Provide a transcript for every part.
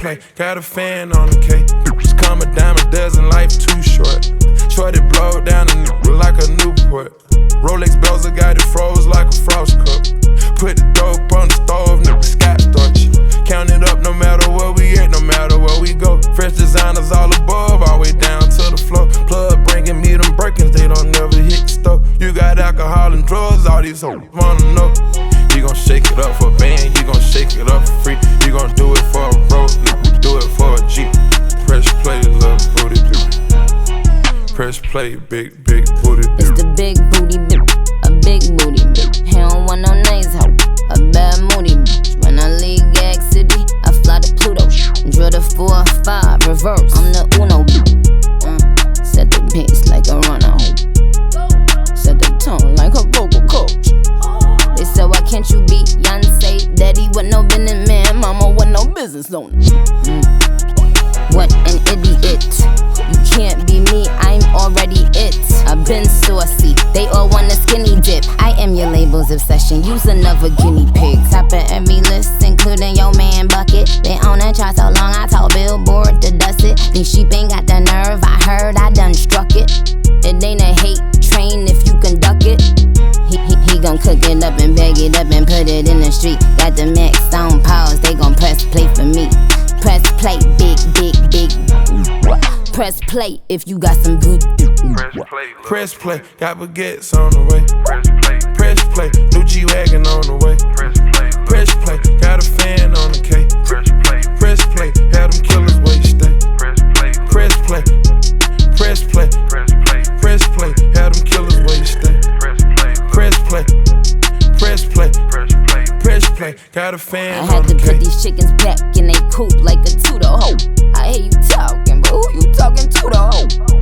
play, got a fan on the K. Just come a dime a dozen, life too short. Shorty blow down a like a Newport. Rolex bezel got it froze like a frost cup. Put the dope on the stove, Scott starch. Count it up no matter where we at, no matter where we go. Fresh designers all above, all the way down to the floor. Plug bringing me them Birkins, they don't never hit the stove. You got alcohol and drugs, all these hoes wanna know. You gon' shake it up for a band, you gon' shake it up for free. You gon' do it for a road, do it for a G. Press play, little booty, press play, big booty. It's the big booty, a big booty. He don't want no nice hoe, a bad moody. When I leave Gag City, I fly to Pluto. Drill the 4-5 reverse, I'm the Uno. Set the pace like a runner. Set the tone like a vocal coach. They said, why can't you be Beyonce? Daddy with no business man, mama with no business owner. What an idiot. You can't be me, I'm already it. I've been saucy, they all want a skinny dip. I am your label's obsession, use another guinea pig. Top of every list, including your man Bucket. They on a chart so long, I told Billboard to dust it. These sheep ain't got the nerve, I heard I done struck it. It ain't a hate train if you can duck it. He gon' cook it up and bag it up and put it in the street. Got the max on pause, they gon' press play for me. Press play, big. Press play if you got some good. Press play, got baguettes on the way. Press play, new G-Wagon on the way. Press play, got a fan on the K. Press play, had them killers where you stay. Press play, press play, press play, had them killers where you stay. Press play, press play, press play, got a fan I on the K. had to put these chickens back in they coop like a Tudo hoe. I hear you talking, but who you talking to though?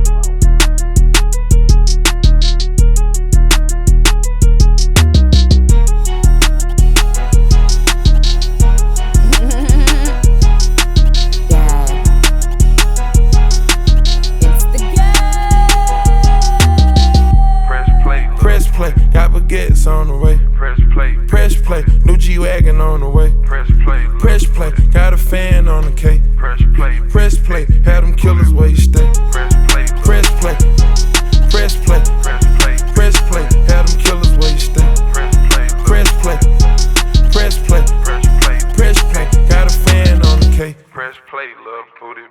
Got baguettes on the way. Press play, new G-Wagon on the way. Press play, got a fan on the K. Press play, had them killers where you stay. Press play, press play, press play, had them killers where you stay. Press play, press play, press play, got a fan on the K. Press play, love booty.